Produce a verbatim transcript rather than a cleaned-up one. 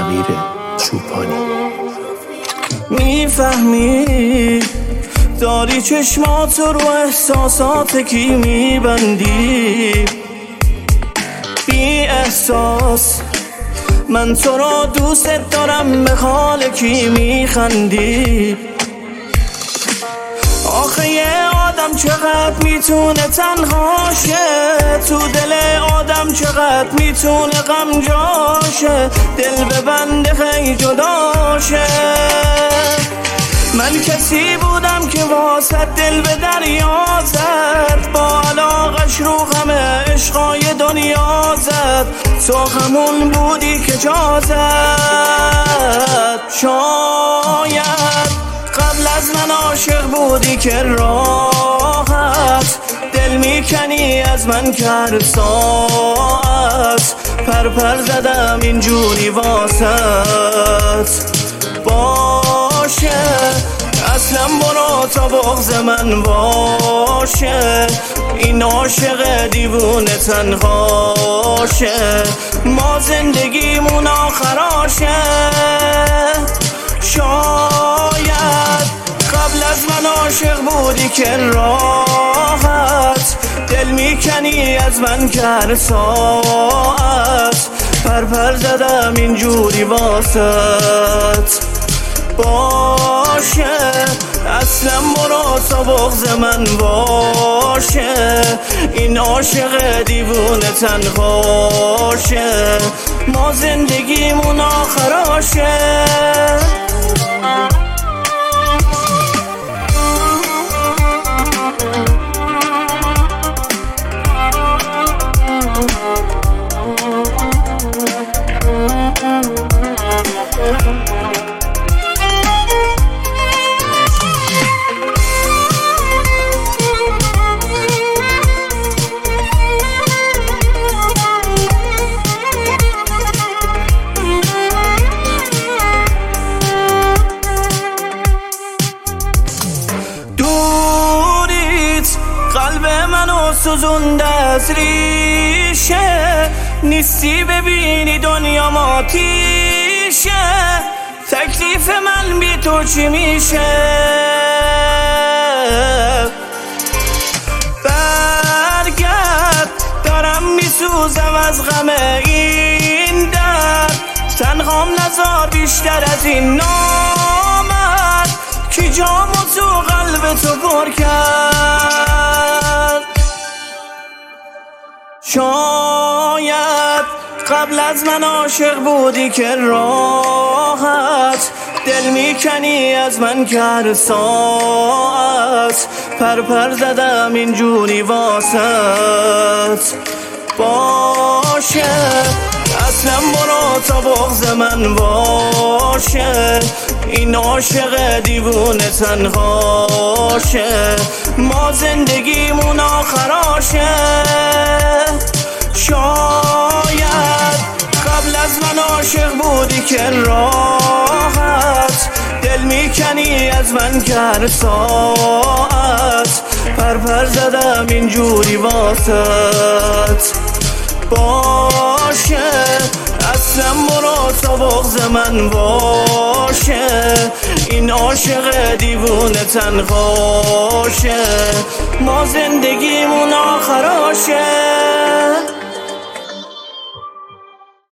امیر چوپانی. میفهمی داری چشمات رو احساسات کی میبندی، بی احساس من تو را دوست دارم، به حال کی میخندی. آخه یه آدم چقدر میتونه تنها شه، تو دل آدم چقدر میتونه غم جاشه، دل ببنده خیلی جدا شه. من کسی بودم که واسه دل به دریا زد، با علاقش رو همه عشقای دنیا زد، تو همون بودی که جا زد. شاید قبل از من عاشق بودی که راحت دل میکنی از من که هر ساعت پر پر زدم اینجوری واسط. باشه اصلا برو تا بغض من باشه، این عاشق دیوونه تنهاشه، ما زندگیمون آخراشه. شاید قبل از من عاشق بودی که راحت دل میکنی از من که هر ساعت پر پر زدم اینجوری واسط. باشه اصلا برو تا بغض من باشه، این عاشق دیوونه تنهاشه، ما زندگیمون آخراشه. قلب منو سوزونده از ریشه، نیستی ببینی دنیا ماتیشه، تکلیف من بی تو چی میشه. برگرد دارم میسوزم از غم این درد، تنهام نزار بیشتر از این نامرد، کی جامو تو قلب تو پر کرد. شاید قبل از من عاشق بودی که راحت دل میکنی از من که هر ساعت پر پر زدم اینجوری واسط. باشه اصلا برو تا بغض من باشه، این عاشق دیوونه تنهاشه، ما زندگیمون آخراشه. شاید قبل از من عاشق بودی که راحت دل میکنی از من که هر ساعت پر پر زدم اینجوری واسط. باشه اصلا برو تا بغض من باشه، این عاشق دیوونه تنهاشه، ما زندگیمون آخراشه.